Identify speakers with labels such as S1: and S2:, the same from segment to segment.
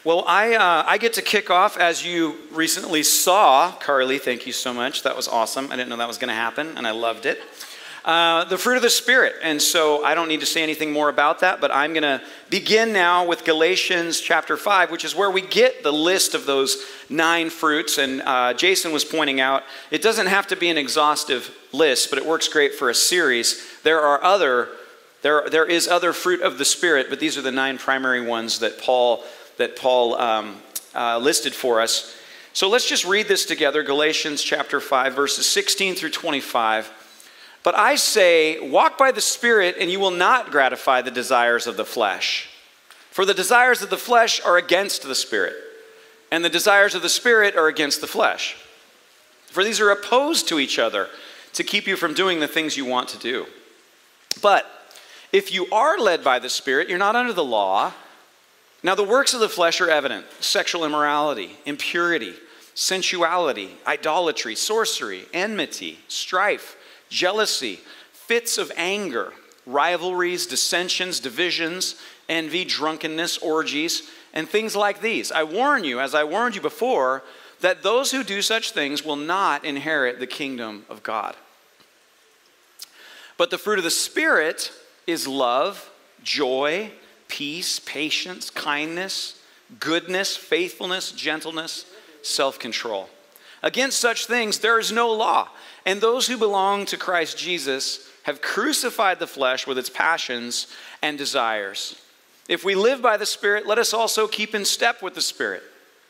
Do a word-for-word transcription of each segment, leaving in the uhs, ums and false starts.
S1: Well, I uh, I get to kick off, as you recently saw, Carly, thank you so much. That was awesome. I didn't know that was going to happen, and I loved it. Uh, the fruit of the Spirit. And so I don't need to say anything more about that, but I'm going to begin now with Galatians chapter five, which is where we get the list of those nine fruits. And uh, Jason was pointing out, it doesn't have to be an exhaustive list, but it works great for a series. There are other, there, there is other fruit of the Spirit, but these are the nine primary ones that Paul that Paul um, uh, listed for us. So let's just read this together, Galatians chapter five, verses sixteen through twenty-five. But I say, walk by the Spirit, and you will not gratify the desires of the flesh. For the desires of the flesh are against the Spirit, and the desires of the Spirit are against the flesh. For these are opposed to each other to keep you from doing the things you want to do. But if you are led by the Spirit, you're not under the law. Now the works of the flesh are evident: sexual immorality, impurity, sensuality, idolatry, sorcery, enmity, strife, jealousy, fits of anger, rivalries, dissensions, divisions, envy, drunkenness, orgies, and things like these. I warn you, as I warned you before, that those who do such things will not inherit the kingdom of God. But the fruit of the Spirit is love, joy, peace, patience, kindness, goodness, faithfulness, gentleness, self-control. Against such things there is no law. And those who belong to Christ Jesus have crucified the flesh with its passions and desires. If we live by the Spirit, let us also keep in step with the Spirit.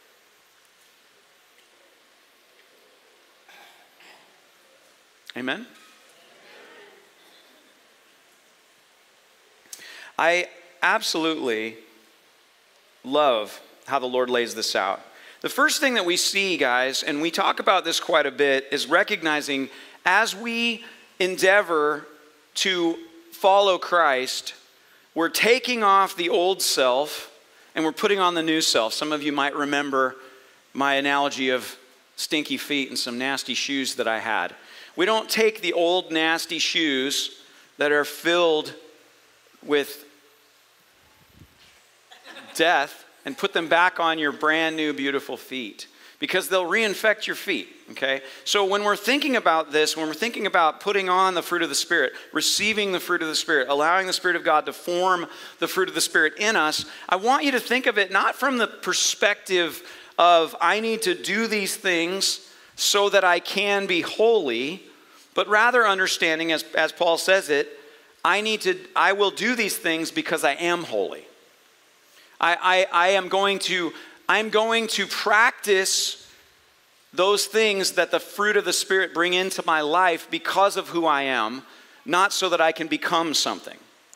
S1: Amen? I absolutely love how the Lord lays this out. The first thing that we see, guys, and we talk about this quite a bit, is recognizing as we endeavor to follow Christ, we're taking off the old self and we're putting on the new self. Some of you might remember my analogy of stinky feet and some nasty shoes that I had. We don't take the old nasty shoes that are filled with death and put them back on your brand new beautiful feet, because they'll reinfect your feet, okay? So when we're thinking about this, when we're thinking about putting on the fruit of the Spirit, receiving the fruit of the Spirit, allowing the Spirit of God to form the fruit of the Spirit in us, I want you to think of it not from the perspective of I need to do these things so that I can be holy, but rather understanding, as, as Paul says it, I need to, I will do these things because I am holy. I, I, I am going to, I'm going to practice those things that the fruit of the Spirit bring into my life because of who I am, not so that I can become something.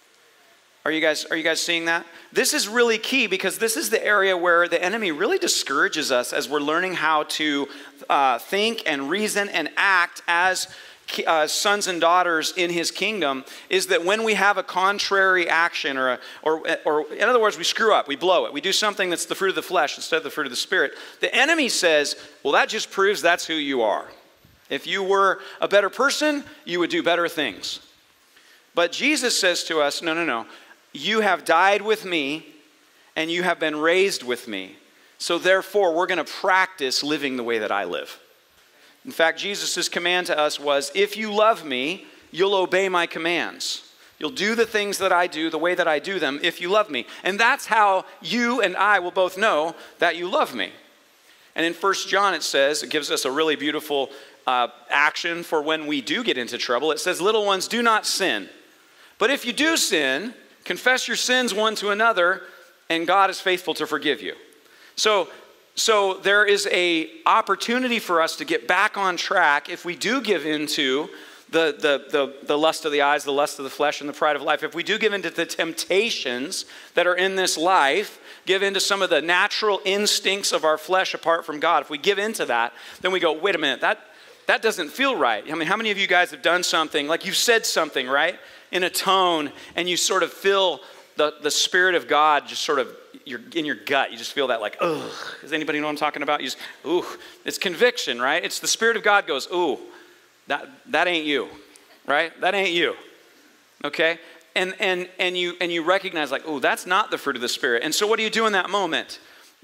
S1: Are you guys, are you guys seeing that? This is really key, because this is the area where the enemy really discourages us as we're learning how to uh, think and reason and act as Uh, sons and daughters in his kingdom, is that when we have a contrary action or, a, or, or in other words, we screw up, we blow it, we do something that's the fruit of the flesh instead of the fruit of the Spirit, the enemy says, well, that just proves that's who you are. If you were a better person, you would do better things. But Jesus says to us, no, no, no, you have died with me and you have been raised with me. So therefore, we're going to practice living the way that I live. In fact, Jesus' command to us was, if you love me, you'll obey my commands. You'll do the things that I do the way that I do them if you love me. And that's how you and I will both know that you love me. And in First John it says, it gives us a really beautiful uh, action for when we do get into trouble. It says, little ones, do not sin. But if you do sin, confess your sins one to another, and God is faithful to forgive you. So, So there is a opportunity for us to get back on track if we do give into the, the, the, the lust of the eyes, the lust of the flesh, and the pride of life. If we do give into the temptations that are in this life, give into some of the natural instincts of our flesh apart from God, if we give into that, then we go, wait a minute, that, that doesn't feel right. I mean, how many of you guys have done something, like you've said something, right, in a tone, and you sort of feel the, the Spirit of God just sort of You're in your gut, you just feel that like, ugh. Does anybody know what I'm talking about? You just, ooh, it's conviction, right? It's the Spirit of God goes, ooh, that that ain't you, right? That ain't you, okay? And and and you and you recognize like, ooh, that's not the fruit of the Spirit. And so what do you do in that moment?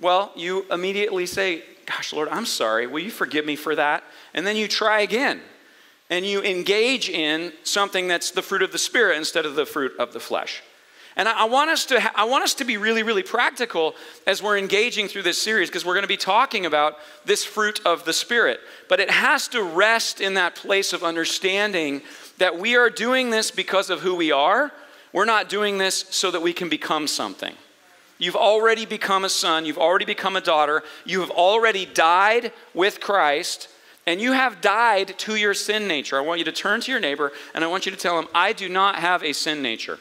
S1: Well, you immediately say, gosh, Lord, I'm sorry. Will you forgive me for that? And then you try again. And you engage in something that's the fruit of the Spirit instead of the fruit of the flesh. And I, I want us to ha- I want us to be really, really practical as we're engaging through this series, because we're going to be talking about this fruit of the Spirit. But it has to rest in that place of understanding that we are doing this because of who we are. We're not doing this so that we can become something. You've already become a son. You've already become a daughter. You have already died with Christ. And you have died to your sin nature. I want you to turn to your neighbor and I want you to tell him, I do not have a sin nature.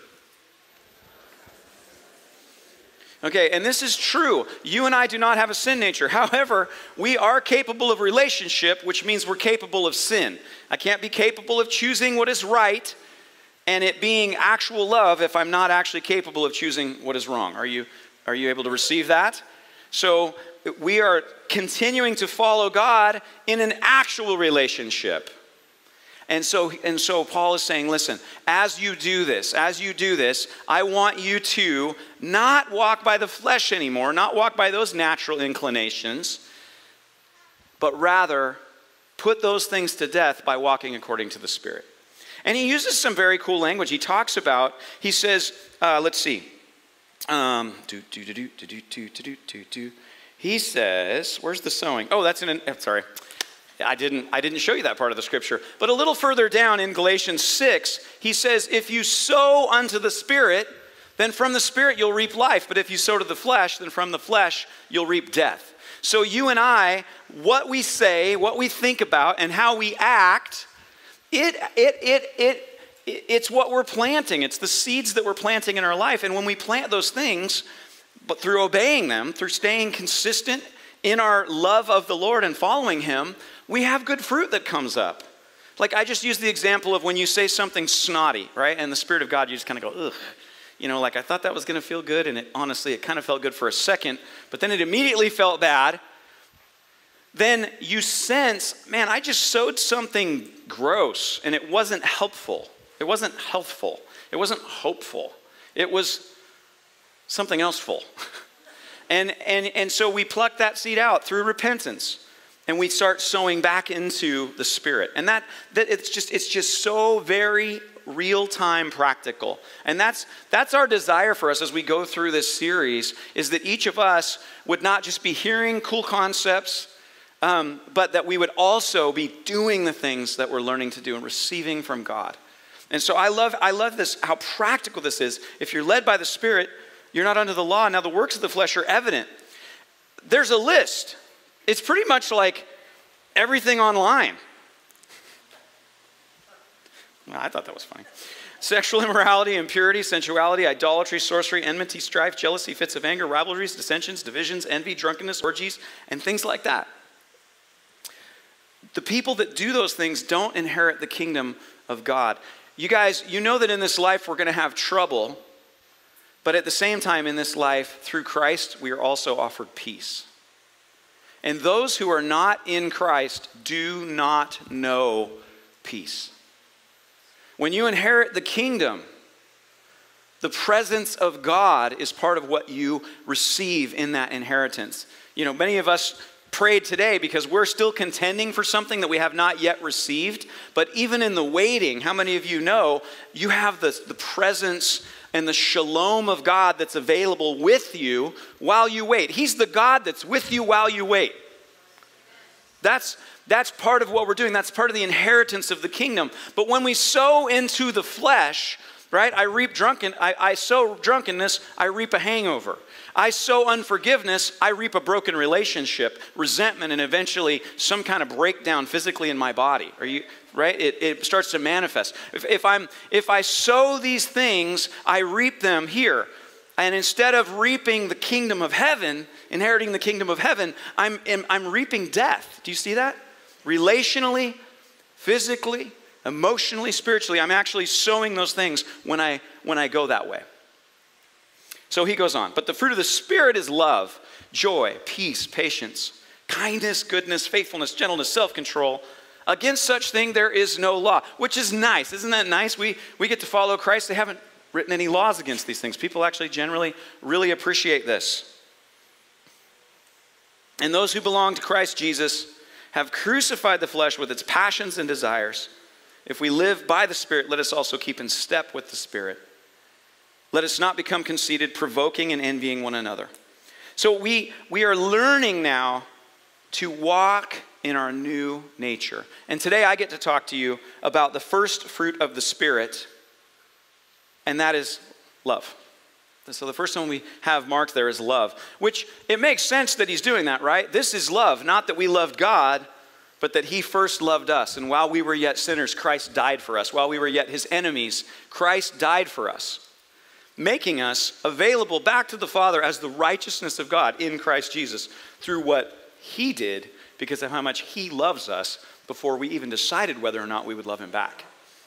S1: Okay, and this is true. You and I do not have a sin nature. However, we are capable of relationship, which means we're capable of sin. I can't be capable of choosing what is right and it being actual love if I'm not actually capable of choosing what is wrong. Are you, are you able to receive that? So we are continuing to follow God in an actual relationship. And so, and so Paul is saying, listen, as you do this, as you do this, I want you to not walk by the flesh anymore, not walk by those natural inclinations, but rather put those things to death by walking according to the Spirit. And he uses some very cool language. He talks about, he says, uh, let's see, um, do, do, do, do, do, do, do, do, do, do. He says, where's the sowing? Oh, that's in an, sorry. I didn't, I didn't show you that part of the scripture. But a little further down in Galatians six, he says, if you sow unto the Spirit, then from the Spirit you'll reap life. But if you sow to the flesh, then from the flesh you'll reap death. So you and I, what we say, what we think about, and how we act, it, it, it, it, it's what we're planting. It's the seeds that we're planting in our life. And when we plant those things, but through obeying them, through staying consistent in our love of the Lord and following Him, we have good fruit that comes up. Like I just used the example of when you say something snotty, right? And the Spirit of God, you just kind of go, ugh. You know, like I thought that was going to feel good, and it honestly, it kind of felt good for a second, but then it immediately felt bad. Then you sense, man, I just sowed something gross, and it wasn't helpful. It wasn't healthful. It wasn't hopeful. It was something else full. and, and, and so we pluck that seed out through repentance. And we start sowing back into the Spirit. And that, that it's just it's just so very real-time practical. And that's that's our desire for us as we go through this series, is that each of us would not just be hearing cool concepts, um, but that we would also be doing the things that we're learning to do and receiving from God. And so I love I love this, how practical this is. If you're led by the Spirit, you're not under the law. Now the works of the flesh are evident. There's a list. It's pretty much like everything online. Well, I thought that was funny. Sexual immorality, impurity, sensuality, idolatry, sorcery, enmity, strife, jealousy, fits of anger, rivalries, dissensions, divisions, envy, drunkenness, orgies, and things like that. The people that do those things don't inherit the kingdom of God. You guys, you know that in this life we're going to have trouble, but at the same time in this life, through Christ, we are also offered peace. And those who are not in Christ do not know peace. When you inherit the kingdom, the presence of God is part of what you receive in that inheritance. You know, many of us prayed today because we're still contending for something that we have not yet received. But even in the waiting, how many of you know you have the, the presence and the shalom of God that's available with you while you wait? He's the God that's with you while you wait. That's, that's part of what we're doing. That's part of the inheritance of the kingdom. But when we sow into the flesh, right, I reap drunken, I, I sow drunkenness, I reap a hangover. I sow unforgiveness, I reap a broken relationship, resentment, and eventually some kind of breakdown physically in my body. Are you right? It, it starts to manifest. If, if I'm if I sow these things, I reap them here. And instead of reaping the kingdom of heaven, inheriting the kingdom of heaven, I'm I'm reaping death. Do you see that? Relationally, physically, emotionally, spiritually, I'm actually sowing those things when I when I go that way. So he goes on, but the fruit of the Spirit is love, joy, peace, patience, kindness, goodness, faithfulness, gentleness, self-control. Against such thing there is no law, which is nice. Isn't that nice? We, we get to follow Christ. They haven't written any laws against these things. People actually generally really appreciate this. And those who belong to Christ Jesus have crucified the flesh with its passions and desires. If we live by the Spirit, let us also keep in step with the Spirit. Let us not become conceited, provoking and envying one another. So we, we are learning now to walk in our new nature. And today I get to talk to you about the first fruit of the Spirit, and that is love. So the first one we have marked there is love, which it makes sense that he's doing that, right? This is love, not that we loved God, but that he first loved us. And while we were yet sinners, Christ died for us. While we were yet his enemies, Christ died for us, making us available back to the Father as the righteousness of God in Christ Jesus through what he did because of how much he loves us before we even decided whether or not we would love him back.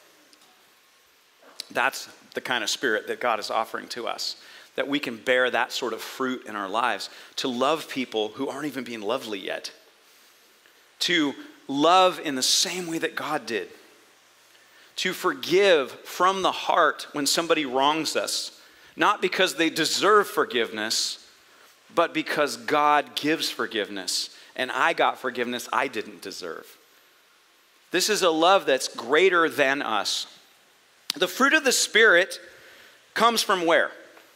S1: That's the kind of spirit that God is offering to us, that we can bear that sort of fruit in our lives, to love people who aren't even being lovely yet, to love in the same way that God did, to forgive from the heart when somebody wrongs us, not because they deserve forgiveness, but because God gives forgiveness, and I got forgiveness I didn't deserve. This is a love that's greater than us. The fruit of the Spirit comes from where?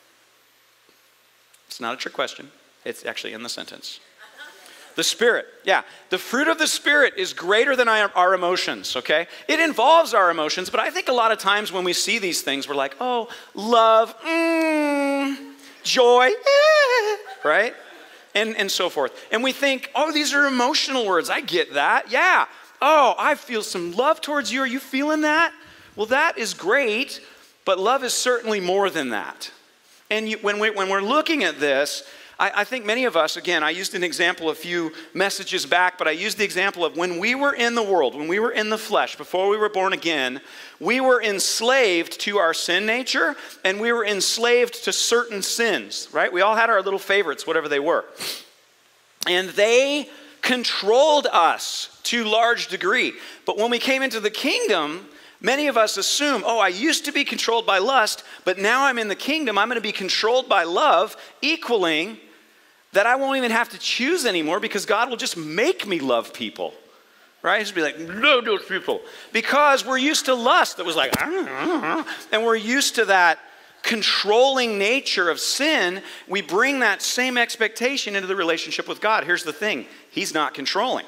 S1: It's not a trick question. It's actually in the sentence. The Spirit. Yeah. The fruit of the Spirit is greater than our, our emotions, okay? It involves our emotions, but I think a lot of times when we see these things, we're like, oh, love, mm, joy, eh, right? And, and so forth. And we think, oh, these are emotional words. I get that. Yeah. Oh, I feel some love towards you. Are you feeling that? Well, that is great, but love is certainly more than that. And you, when, we, when we're looking at this, I, I think many of us, again, I used an example a few messages back, but I used the example of when we were in the world, when we were in the flesh, before we were born again, we were enslaved to our sin nature, and we were enslaved to certain sins, right? We all had our little favorites, whatever they were. And they controlled us to a large degree. But when we came into the kingdom, many of us assume, oh, I used to be controlled by lust, but now I'm in the kingdom, I'm going to be controlled by love, equaling that I won't even have to choose anymore because God will just make me love people, right? He'll just be like, no, those people. Because we're used to lust that was like, and we're used to that controlling nature of sin. We bring that same expectation into the relationship with God. Here's the thing, he's not controlling.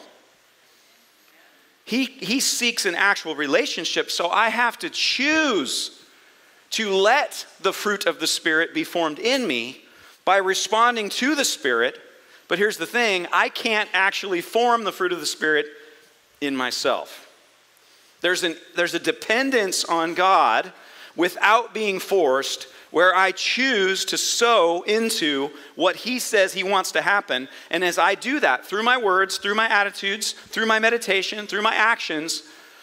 S1: He, he seeks an actual relationship, so I have to choose to let the fruit of the Spirit be formed in me by responding to the Spirit. But here's the thing, I can't actually form the fruit of the Spirit in myself. There's, an, there's a dependence on God without being forced, where I choose to sow into what he says he wants to happen. And as I do that, through my words, through my attitudes, through my meditation, through my actions,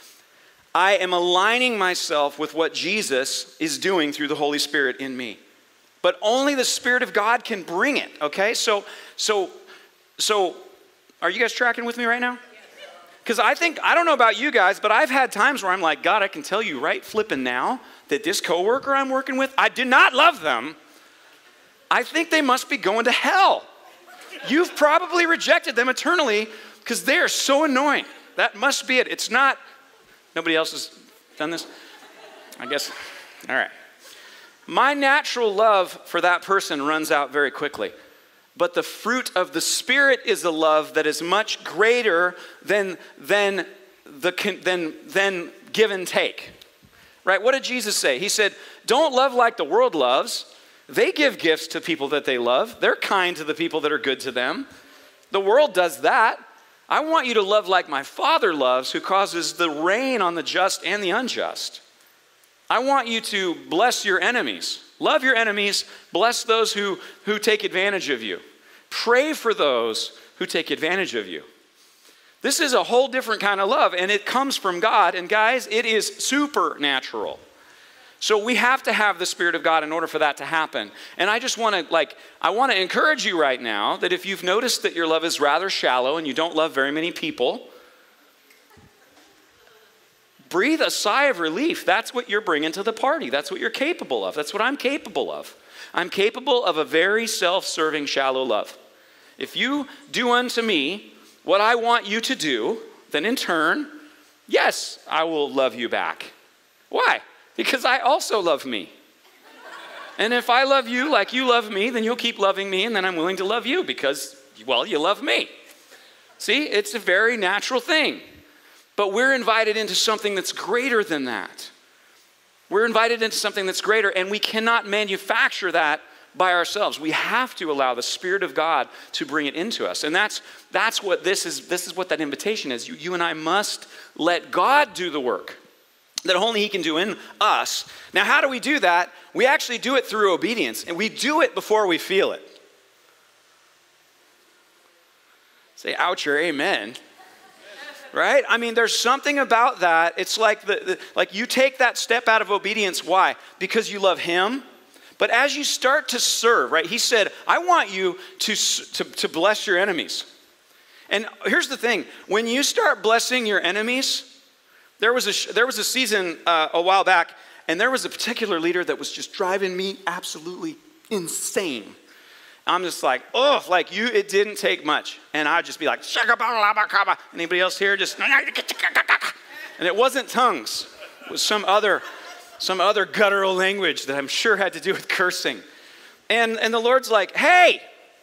S1: I am aligning myself with what Jesus is doing through the Holy Spirit in me. But only the Spirit of God can bring it, okay? So, so, so, are you guys tracking with me right now? Because I think, I don't know about you guys, but I've had times where I'm like, God, I can tell you right flipping now that this coworker I'm working with, I did not love them. I think they must be going to hell. You've probably rejected them eternally because they are so annoying. That must be it. It's not, nobody else has done this? I guess, all right. My natural love for that person runs out very quickly. But the fruit of the Spirit is a love that is much greater than, than, the, than, than give and take. Right? What did Jesus say? He said, don't love like the world loves. They give gifts to people that they love. They're kind to the people that are good to them. The world does that. I want you to love like my Father loves, who causes the rain on the just and the unjust. I want you to bless your enemies. Love your enemies. Bless those who, who take advantage of you. Pray for those who take advantage of you. This is a whole different kind of love, and it comes from God. And guys, it is supernatural. So we have to have the Spirit of God in order for that to happen. And I just want to, like, I want to encourage you right now that if you've noticed that your love is rather shallow and you don't love very many people, breathe a sigh of relief. That's what you're bringing to the party. That's what you're capable of. That's what I'm capable of. I'm capable of a very self-serving, shallow love. If you do unto me what I want you to do, then in turn, yes, I will love you back. Why? Because I also love me. And if I love you like you love me, then you'll keep loving me, and then I'm willing to love you because, well, you love me. See, it's a very natural thing. But we're invited into something that's greater than that. We're invited into something that's greater, and we cannot manufacture that by ourselves. We have to allow the Spirit of God to bring it into us. And that's that's what this is, this is what that invitation is. You, you and I must let God do the work that only he can do in us. Now, how do we do that? We actually do it through obedience, and we do it before we feel it. Say, ouch or amen. Right? I mean, there's something about that. It's like the, the like you take that step out of obedience. Why? Because you love him. But as you start to serve, right? He said, I want you to, to, to bless your enemies. And here's the thing. When you start blessing your enemies, there was a, there was a season uh, a while back, and there was a particular leader that was just driving me absolutely insane. I'm just like, oh, like you, it didn't take much. And I'd just be like, anybody else here? Just, and it wasn't tongues. It was some other, some other guttural language that I'm sure had to do with cursing. And, and the Lord's like, hey,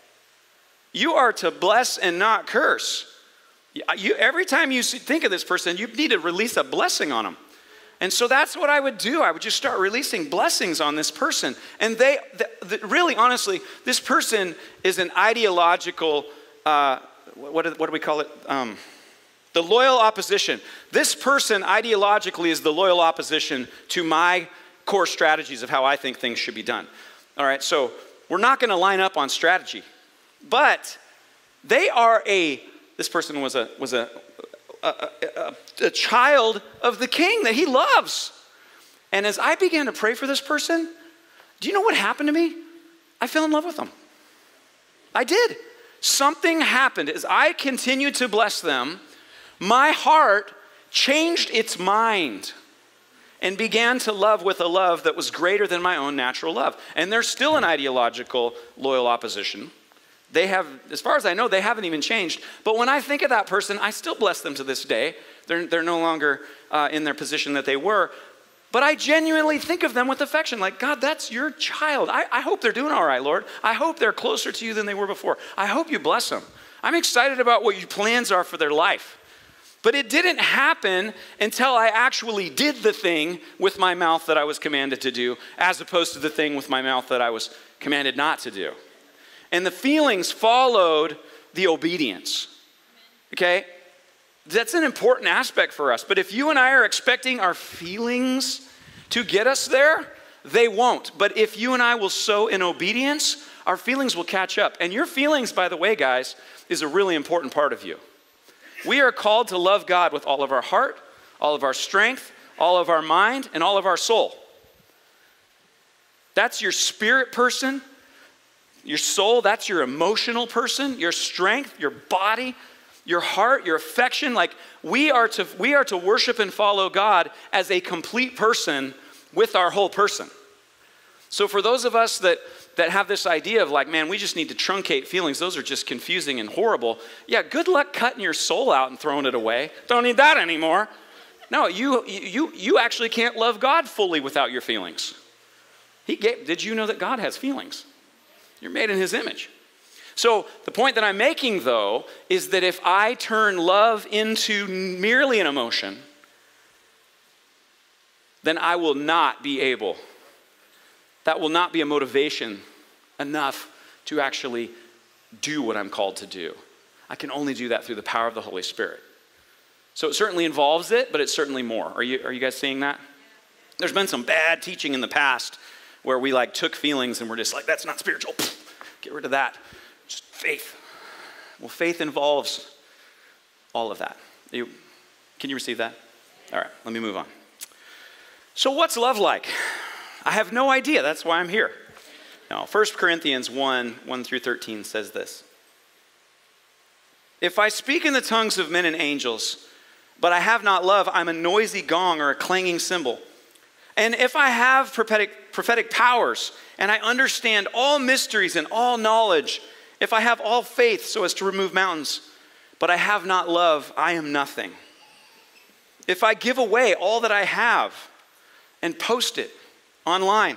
S1: you are to bless and not curse. You, every time you think of this person, you need to release a blessing on them. And so that's what I would do. I would just start releasing blessings on this person. And they, the, the, really, honestly, this person is an ideological, uh, what, do, what do we call it? Um, the loyal opposition. This person ideologically is the loyal opposition to my core strategies of how I think things should be done. All right, so we're not going to line up on strategy. But they are a, this person was a, was a, A, a, a child of the king that he loves. And as I began to pray for this person, do you know what happened to me? I fell in love with them. I did. Something happened. As I continued to bless them, my heart changed its mind and began to love with a love that was greater than my own natural love. And there's still an ideological loyal opposition. They have, as far as I know, they haven't even changed. But when I think of that person, I still bless them to this day. They're, they're no longer uh, in their position that they were. But I genuinely think of them with affection. Like, God, that's your child. I, I hope they're doing all right, Lord. I hope they're closer to you than they were before. I hope you bless them. I'm excited about what your plans are for their life. But it didn't happen until I actually did the thing with my mouth that I was commanded to do, as opposed to the thing with my mouth that I was commanded not to do. And the feelings followed the obedience, okay? That's an important aspect for us. But if you and I are expecting our feelings to get us there, they won't. But if you and I will sow in obedience, our feelings will catch up. And your feelings, by the way, guys, is a really important part of you. We are called to love God with all of our heart, all of our strength, all of our mind, and all of our soul. That's your spirit person. Your soul, that's your emotional person, your strength, your body, your heart, your affection. Like we are to we are to worship and follow God as a complete person with our whole person. So for those of us that that have this idea of like, man, we just need to truncate feelings, those are just confusing and horrible. Yeah, good luck cutting your soul out and throwing it away. Don't need that anymore. No, you you you actually can't love God fully without your feelings. He gave, did you know that God has feelings? You're made in his image. So the point that I'm making, though, is that if I turn love into merely an emotion, then I will not be able, that will not be a motivation enough to actually do what I'm called to do. I can only do that through the power of the Holy Spirit. So it certainly involves it, but it's certainly more. Are you, are you guys seeing that? There's been some bad teaching in the past where we like took feelings and we're just like, that's not spiritual. Get rid of that. Just faith. Well, faith involves all of that. You, can you receive that? All right, let me move on. So what's love like? I have no idea. That's why I'm here. Now, First Corinthians one, one through thirteen says this. If I speak in the tongues of men and angels, but I have not love, I'm a noisy gong or a clanging cymbal. And if I have prophetic, prophetic powers, and I understand all mysteries and all knowledge, If I have all faith so as to remove mountains, but I have not love, I am nothing. If I give away all that I have and post it online,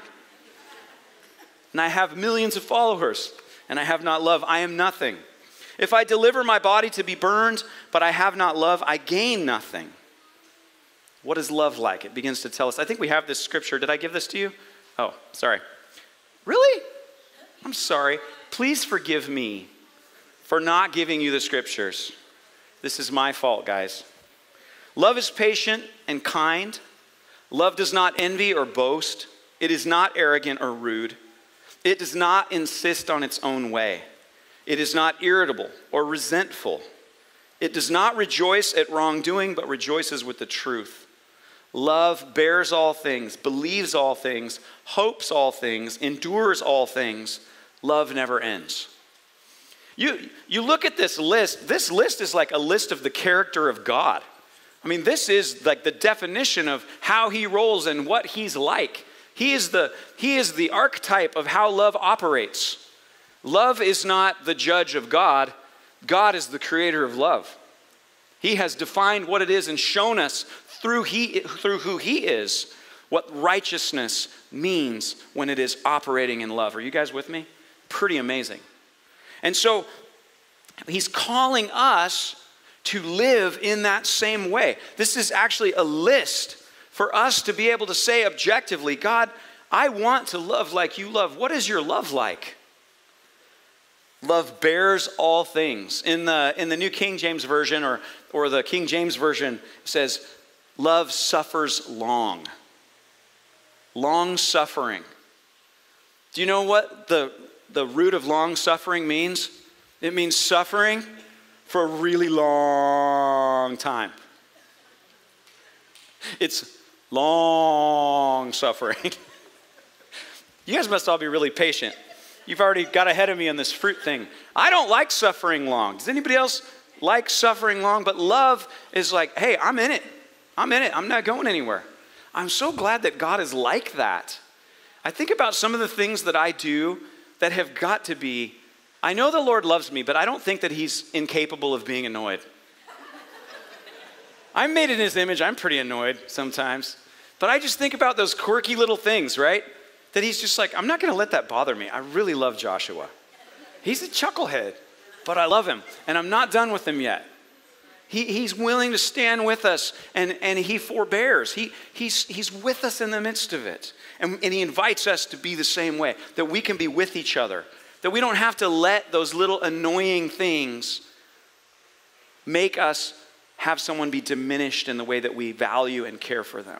S1: and I have millions of followers, and I have not love, I am nothing. If I deliver my body to be burned, but I have not love, I gain nothing. What is love like? It begins to tell us. I think we have this scripture. Did I give this to you? Oh, sorry. Really? I'm sorry. Please forgive me for not giving you the scriptures. This is my fault, guys. Love is patient and kind. Love does not envy or boast. It is not arrogant or rude. It does not insist on its own way. It is not irritable or resentful. It does not rejoice at wrongdoing, but rejoices with the truth. Love bears all things, believes all things, hopes all things, endures all things. Love never ends. You, you look at this list, this list is like a list of the character of God. I mean, this is like the definition of how he rolls and what he's like. He is the, he is the archetype of how love operates. Love is not the judge of God. God is the creator of love. He has defined what it is and shown us through, he, through who he is what righteousness means when it is operating in love. Are you guys with me? Pretty amazing. And so he's calling us to live in that same way. This is actually a list for us to be able to say objectively, God, I want to love like you love. What is your love like? Love bears all things. In the, in the New King James Version or, or the King James Version, it says, love suffers long. Long suffering. Do you know what the, the root of long suffering means? It means suffering for a really long time. It's long suffering. You guys must all be really patient. You've already got ahead of me on this fruit thing. I don't like suffering long. Does anybody else like suffering long? But love is like, hey, I'm in it. I'm in it. I'm not going anywhere. I'm so glad that God is like that. I think about some of the things that I do that have got to be, I know the Lord loves me, but I don't think that he's incapable of being annoyed. I'm made in his image. I'm pretty annoyed sometimes. But I just think about those quirky little things, right? That he's just like, I'm not going to let that bother me. I really love Joshua. He's a chucklehead, but I love him. And I'm not done with him yet. He, he's willing to stand with us, and, and he forbears. He, he's, he's with us in the midst of it. And, and he invites us to be the same way, that we can be with each other, that we don't have to let those little annoying things make us have someone be diminished in the way that we value and care for them.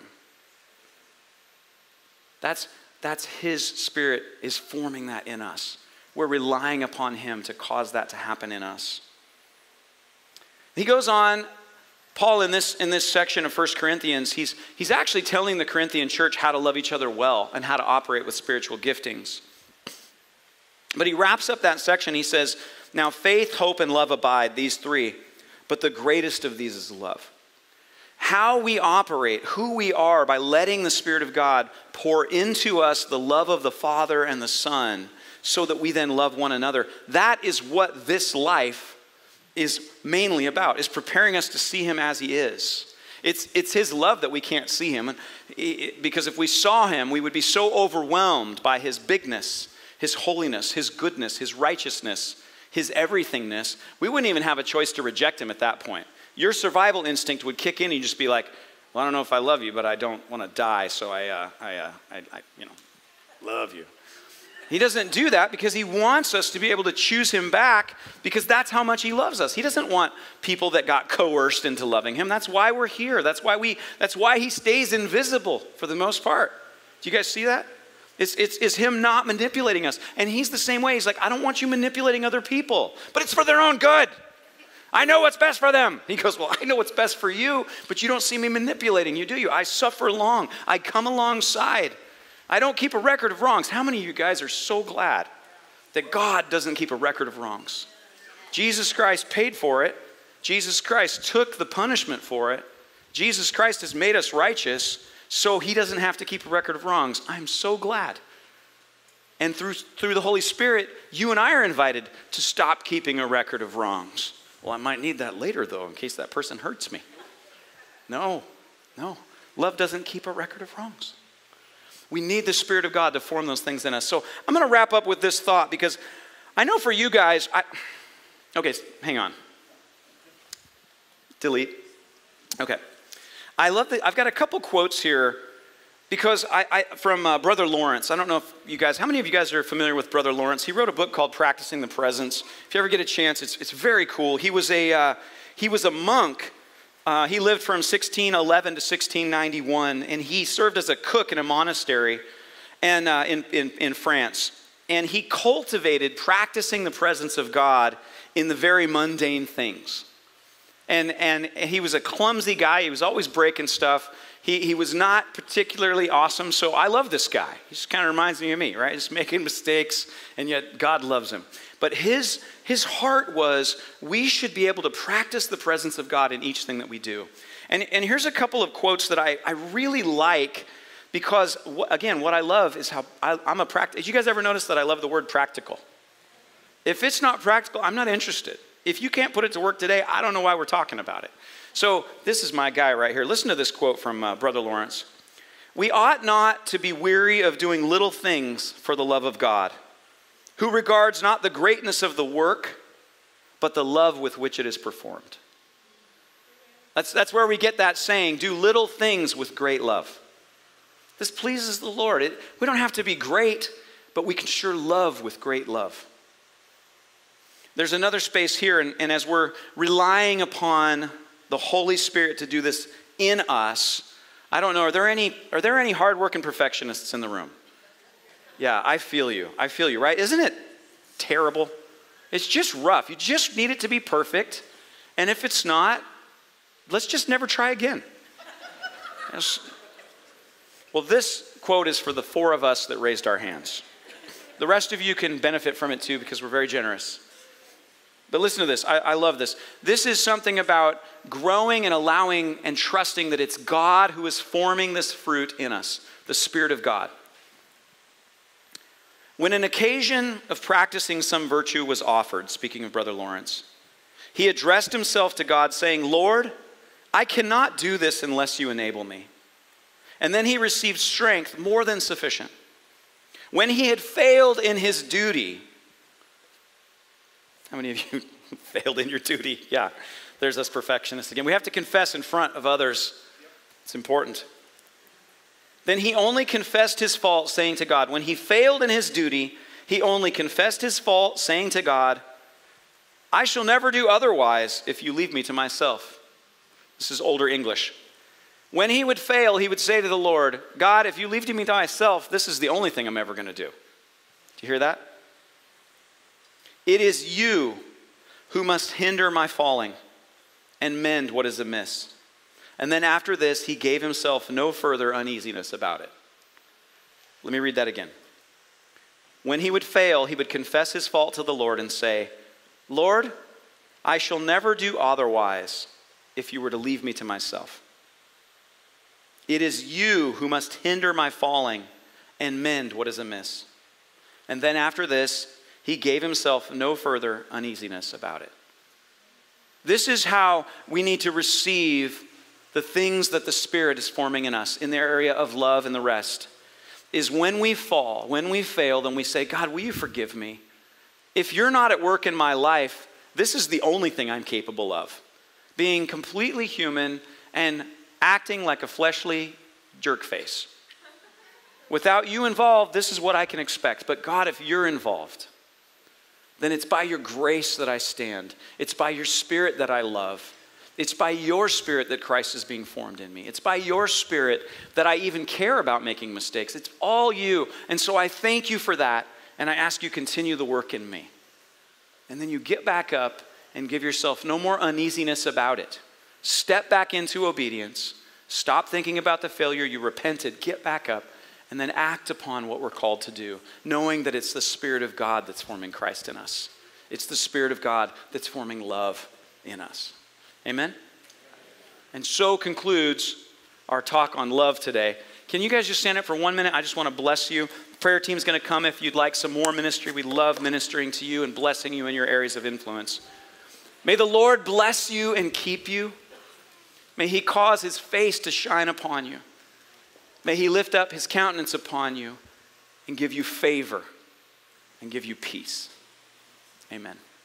S1: That's, that's his Spirit is forming that in us. We're relying upon him to cause that to happen in us. He goes on, Paul in this, in this section of First Corinthians, he's, he's actually telling the Corinthian church how to love each other well and how to operate with spiritual giftings. But he wraps up that section, he says, now faith, hope, and love abide, these three. But the greatest of these is love. How we operate, who we are by letting the Spirit of God pour into us the love of the Father and the Son so that we then love one another. That is what this life is mainly about, is preparing us to see him as he is. It's, it's his love that we can't see him. And it, because if we saw him, we would be so overwhelmed by his bigness, his holiness, his goodness, his righteousness, his everythingness, we wouldn't even have a choice to reject him at that point. Your survival instinct would kick in and you'd just be like, well, I don't know if I love you, but I don't want to die, so I, uh, I, uh, I, I, you know, love you. He doesn't do that because he wants us to be able to choose him back because that's how much he loves us. He doesn't want people that got coerced into loving him. That's why we're here. That's why we, that's why he stays invisible for the most part. Do you guys see that? It's, it's, it's him not manipulating us. And he's the same way. He's like, I don't want you manipulating other people, but it's for their own good. I know what's best for them. He goes, well, I know what's best for you, but you don't see me manipulating you, do you? I suffer long. I come alongside. I don't keep a record of wrongs. How many of you guys are so glad that God doesn't keep a record of wrongs? Jesus Christ paid for it. Jesus Christ took the punishment for it. Jesus Christ has made us righteous, so he doesn't have to keep a record of wrongs. I'm so glad. And through, through the Holy Spirit, you and I are invited to stop keeping a record of wrongs. Well, I might need that later, though, in case that person hurts me. No, no. Love doesn't keep a record of wrongs. We need the Spirit of God to form those things in us. So I'm going to wrap up with this thought, because I know for you guys, I, okay, hang on. Delete. Okay. I love that. I've got a couple quotes here because I, I from uh, Brother Lawrence. I don't know if you guys, how many of you guys are familiar with Brother Lawrence? He wrote a book called Practicing the Presence. If you ever get a chance, it's it's very cool. He was a uh, he was a monk. Uh, he lived from sixteen eleven to sixteen ninety-one, and he served as a cook in a monastery and uh, in, in, in France. And he cultivated practicing the presence of God in the very mundane things. And, and he was a clumsy guy. He was always breaking stuff. He, he was not particularly awesome, so I love this guy. He just kind of reminds me of me, right? He's making mistakes, and yet God loves him. But his, his heart was, we should be able to practice the presence of God in each thing that we do. And, and here's a couple of quotes that I, I really like, because, again, what I love is how I, I'm a practical. Did you guys ever notice that I love the word practical? If it's not practical, I'm not interested. If you can't put it to work today, I don't know why we're talking about it. So this is my guy right here. Listen to this quote from uh, Brother Lawrence. We ought not to be weary of doing little things for the love of God, who regards not the greatness of the work, but the love with which it is performed. That's, that's where we get that saying, do little things with great love. This pleases the Lord. It, we don't have to be great, but we can sure love with great love. There's another space here, and, and as we're relying upon the Holy Spirit to do this in us, I don't know, are there any, are there any hard-working perfectionists in the room? Yeah, I feel you. I feel you, right? Isn't it terrible? It's just rough. You just need it to be perfect. And if it's not, let's just never try again. Yes. Well, this quote is for the four of us that raised our hands. The rest of you can benefit from it too, because we're very generous. But listen to this. I, I love this. This is something about growing and allowing and trusting that it's God who is forming this fruit in us, the Spirit of God. When an occasion of practicing some virtue was offered, speaking of Brother Lawrence, he addressed himself to God saying, Lord, I cannot do this unless you enable me. And then he received strength more than sufficient. When he had failed in his duty, how many of you failed in your duty? Yeah, there's us perfectionists again. We have to confess in front of others. It's important. Then he only confessed his fault, saying to God, when he failed in his duty, he only confessed his fault, saying to God, I shall never do otherwise if you leave me to myself. This is older English. When he would fail, he would say to the Lord, God, if you leave me to myself, this is the only thing I'm ever going to do. Do you hear that? It is you who must hinder my falling and mend what is amiss. And then after this, he gave himself no further uneasiness about it. Let me read that again. When he would fail, he would confess his fault to the Lord and say, Lord, I shall never do otherwise if you were to leave me to myself. It is you who must hinder my falling and mend what is amiss. And then after this, he gave himself no further uneasiness about it. This is how we need to receive the things that the Spirit is forming in us in the area of love and the rest. Is when we fall, when we fail, then we say, God, will you forgive me? If you're not at work in my life, this is the only thing I'm capable of. Being completely human and acting like a fleshly jerk face. Without you involved, this is what I can expect. But God, if you're involved, then it's by your grace that I stand. It's by your Spirit that I love. It's by your Spirit that Christ is being formed in me. It's by your Spirit that I even care about making mistakes. It's all you. And so I thank you for that. And I ask you continue the work in me. And then you get back up and give yourself no more uneasiness about it. Step back into obedience. Stop thinking about the failure. You repented. Get back up. And then act upon what we're called to do, knowing that it's the Spirit of God that's forming Christ in us. It's the Spirit of God that's forming love in us. Amen? And so concludes our talk on love today. Can you guys just stand up for one minute? I just want to bless you. Prayer team's going to come if you'd like some more ministry. We love ministering to you and blessing you in your areas of influence. May the Lord bless you and keep you. May he cause his face to shine upon you. May he lift up his countenance upon you and give you favor and give you peace. Amen.